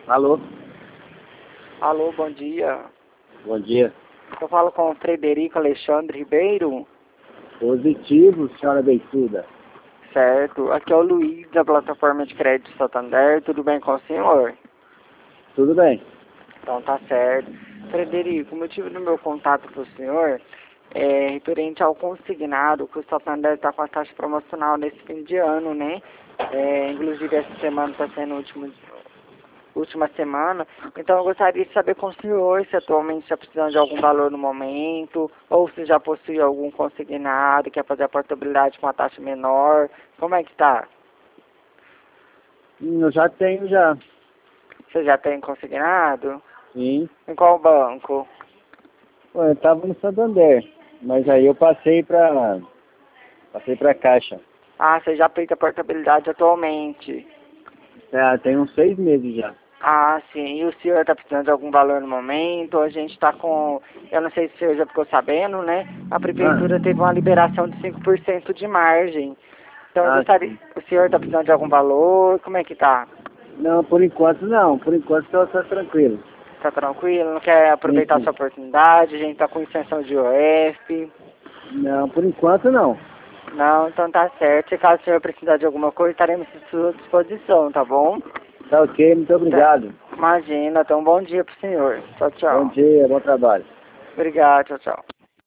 Alô? Alô, bom dia. Bom dia. Eu falo com o Frederico Alexandre Ribeiro. Positivo, senhora Beituda. Certo. Aqui é o Luiz, da plataforma de crédito Santander. Tudo bem com o senhor? Tudo bem. Então tá certo. Frederico, o motivo do meu contato com o senhor é referente ao consignado, que o Santander está com a taxa promocional nesse fim de ano, né? Inclusive essa semana está sendo última semana. Então eu gostaria de saber com o senhor se atualmente está precisando de algum valor no momento, ou se já possui algum consignado, quer fazer a portabilidade com a taxa menor. Como é que está? Eu já tenho já. Você já tem consignado? Sim. Em qual banco? Bom, eu estava no Santander, mas aí eu passei para Caixa. Ah, você já fez a portabilidade atualmente. Tem uns 6 meses já. Ah, sim. E o senhor está precisando de algum valor no momento? A gente está com... Eu não sei se o senhor já ficou sabendo, né? A prefeitura teve uma liberação de 5% de margem. Então eu gostaria... Sim. O senhor está precisando de algum valor? Como é que tá? Não, por enquanto não. Por enquanto estou tranquilo. Tá tranquilo? Não quer aproveitar Sim. essa oportunidade? A gente está com isenção de IOF. Não, por enquanto não. Não, então tá certo. Se caso o senhor precisar de alguma coisa, estaremos à sua disposição, tá bom? Tá ok, muito obrigado. Imagina. Então bom dia pro senhor. Tchau, Bom tchau. dia, bom trabalho. Obrigado, tchau, tchau.